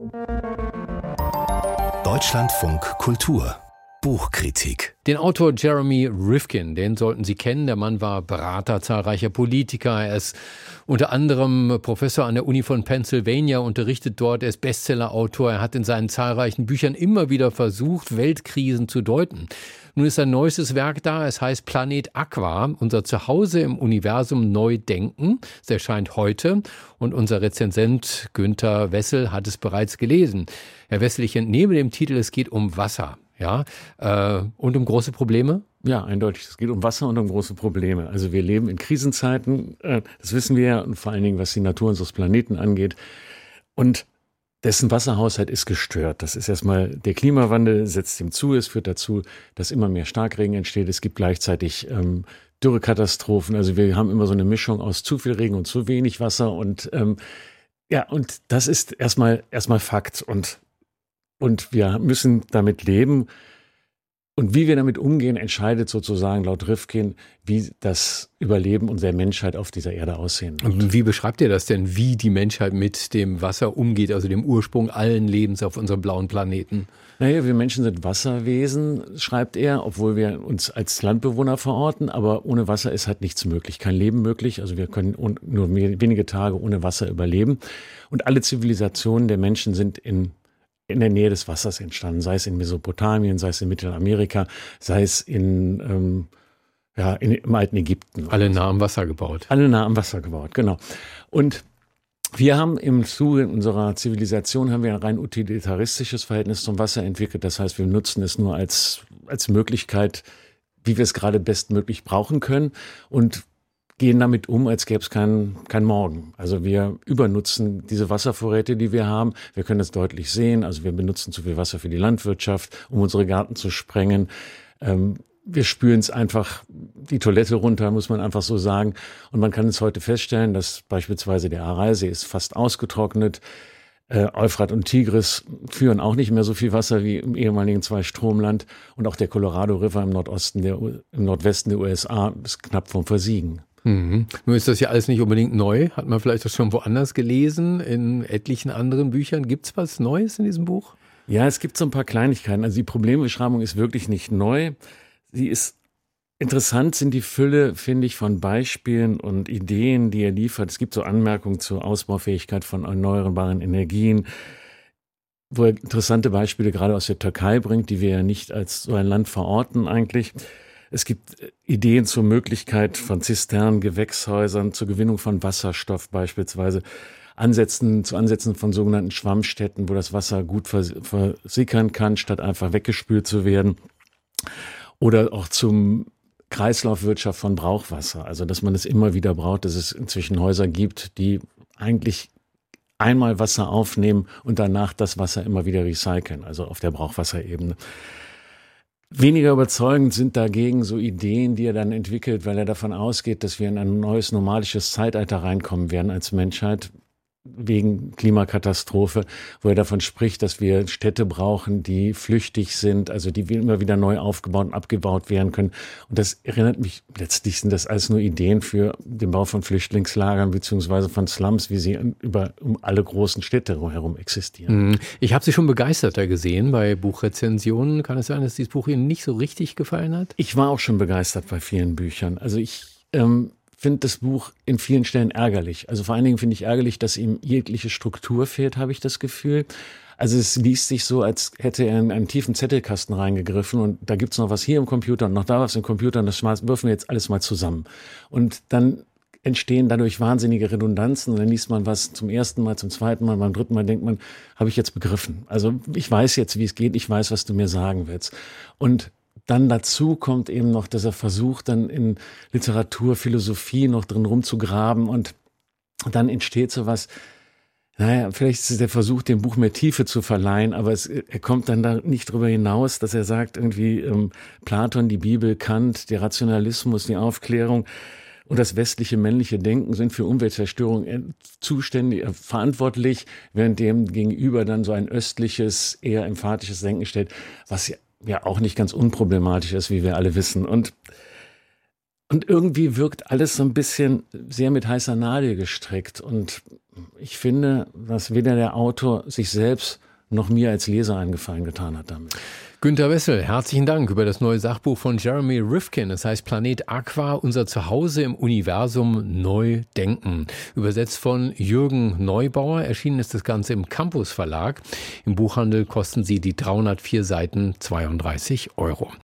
Deutschlandfunk Kultur Buchkritik. Den Autor Jeremy Rifkin, den sollten Sie kennen. Der Mann war Berater zahlreicher Politiker. Er ist unter anderem Professor an der Uni von Pennsylvania, unterrichtet dort. Er ist Bestsellerautor. Er hat in seinen zahlreichen Büchern immer wieder versucht, Weltkrisen zu deuten. Nun ist sein neuestes Werk da. Es heißt Planet Aqua, unser Zuhause im Universum neu denken. Es erscheint heute und unser Rezensent Günther Wessel hat es bereits gelesen. Herr Wessel, ich entnehme dem Titel, es geht um Wasser. Ja, und um große Probleme? Ja, eindeutig. Es geht um Wasser und um große Probleme. Also wir leben in Krisenzeiten, das wissen wir ja, und vor allen Dingen, was die Natur unseres Planeten angeht. Und dessen Wasserhaushalt ist gestört. Das ist erstmal, der Klimawandel setzt ihm zu. Es führt dazu, dass immer mehr Starkregen entsteht. Es gibt gleichzeitig Dürrekatastrophen. Also wir haben immer so eine Mischung aus zu viel Regen und zu wenig Wasser. Und und das ist erstmal Fakt. Und wir müssen damit leben. Und wie wir damit umgehen, entscheidet sozusagen laut Rifkin, wie das Überleben unserer Menschheit auf dieser Erde aussehen wird. Wie beschreibt ihr das denn, wie die Menschheit mit dem Wasser umgeht, also dem Ursprung allen Lebens auf unserem blauen Planeten? Naja, wir Menschen sind Wasserwesen, schreibt er, obwohl wir uns als Landbewohner verorten. Aber ohne Wasser ist halt nichts möglich, kein Leben möglich. Also wir können nur wenige Tage ohne Wasser überleben. Und alle Zivilisationen der Menschen sind in der Nähe des Wassers entstanden, sei es in Mesopotamien, sei es in Mittelamerika, sei es im alten Ägypten. Alle nah am Wasser gebaut. Alle nah am Wasser gebaut, genau. Und wir haben im Zuge unserer Zivilisation haben wir ein rein utilitaristisches Verhältnis zum Wasser entwickelt. Das heißt, wir nutzen es nur als Möglichkeit, wie wir es gerade bestmöglich brauchen können und gehen damit um, als gäbe es kein Morgen. Also wir übernutzen diese Wasservorräte, die wir haben. Wir können das deutlich sehen. Also wir benutzen zu viel Wasser für die Landwirtschaft, um unsere Gärten zu sprengen. Wir spülen es einfach die Toilette runter, muss man einfach so sagen. Und man kann es heute feststellen, dass beispielsweise der Aralsee ist fast ausgetrocknet. Euphrat und Tigris führen auch nicht mehr so viel Wasser wie im ehemaligen Zweistromland. Und auch der Colorado River im Nordwesten der USA ist knapp vom Versiegen. Mhm. Nun ist das ja alles nicht unbedingt neu. Hat man vielleicht das schon woanders gelesen, in etlichen anderen Büchern. Gibt es was Neues in diesem Buch? Ja, es gibt so ein paar Kleinigkeiten. Also die Problembeschreibung ist wirklich nicht neu. Sie ist interessant, sind die Fülle, finde ich, von Beispielen und Ideen, die er liefert. Es gibt so Anmerkungen zur Ausbaufähigkeit von erneuerbaren Energien, wo er interessante Beispiele gerade aus der Türkei bringt, die wir ja nicht als so ein Land verorten eigentlich. Es gibt Ideen zur Möglichkeit von Zisternen, Gewächshäusern, zur Gewinnung von Wasserstoff beispielsweise, zu Ansätzen von sogenannten Schwammstätten, wo das Wasser gut versickern kann, statt einfach weggespült zu werden. Oder auch zum Kreislaufwirtschaft von Brauchwasser, also dass man es immer wieder braucht, dass es inzwischen Häuser gibt, die eigentlich einmal Wasser aufnehmen und danach das Wasser immer wieder recyceln, also auf der Brauchwasserebene. Weniger überzeugend sind dagegen so Ideen, die er dann entwickelt, weil er davon ausgeht, dass wir in ein neues normalisches Zeitalter reinkommen werden als Menschheit wegen Klimakatastrophe, wo er davon spricht, dass wir Städte brauchen, die flüchtig sind, also die immer wieder neu aufgebaut und abgebaut werden können. Und das erinnert mich, letztlich sind das alles nur Ideen für den Bau von Flüchtlingslagern beziehungsweise von Slums, wie sie um alle großen Städte herum existieren. Ich habe Sie schon begeisterter gesehen bei Buchrezensionen. Kann es sein, dass dieses Buch Ihnen nicht so richtig gefallen hat? Ich war auch schon begeistert bei vielen Büchern. Also ich finde das Buch in vielen Stellen ärgerlich. Also vor allen Dingen finde ich ärgerlich, dass ihm jegliche Struktur fehlt, habe ich das Gefühl. Also es liest sich so, als hätte er in einen tiefen Zettelkasten reingegriffen und da gibt's noch was hier im Computer und noch da was im Computer und das würfen wir jetzt alles mal zusammen. Und dann entstehen dadurch wahnsinnige Redundanzen und dann liest man was zum ersten Mal, zum zweiten Mal, beim dritten Mal denkt man, habe ich jetzt begriffen. Also ich weiß jetzt, wie es geht, ich weiß, was du mir sagen willst. Und dann dazu kommt eben noch, dass er versucht, dann in Literatur, Philosophie noch drin rumzugraben und dann entsteht sowas, vielleicht ist es der Versuch, dem Buch mehr Tiefe zu verleihen, aber er kommt dann da nicht drüber hinaus, dass er sagt, irgendwie Platon, die Bibel, Kant, der Rationalismus, die Aufklärung und das westliche männliche Denken sind für Umweltzerstörung verantwortlich, während dem gegenüber dann so ein östliches, eher emphatisches Denken steht, was ja auch nicht ganz unproblematisch ist, wie wir alle wissen. Und irgendwie wirkt alles so ein bisschen sehr mit heißer Nadel gestrickt. Und Ich finde, dass weder der Autor sich selbst noch mir als Leser einen Gefallen getan hat damit. Günter Wessel, herzlichen Dank über das neue Sachbuch von Jeremy Rifkin. Es heißt Planet Aqua, unser Zuhause im Universum neu denken. Übersetzt von Jürgen Neubauer. Erschienen ist das Ganze im Campus Verlag. Im Buchhandel kosten sie die 304 Seiten 32 €.